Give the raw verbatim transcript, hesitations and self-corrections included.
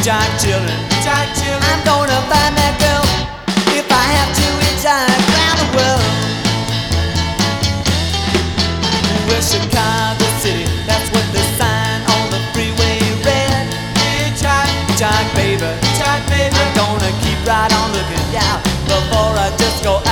Hitchhike children, Hitchhike children. I'm gonna find that girl if I have to hitchhike around the world. We're Chicago City, that's what the sign on the freeway read. Hitchhike, Hitchhike baby, hitchhike baby. I'm gonna keep right on looking, yeah, before I just go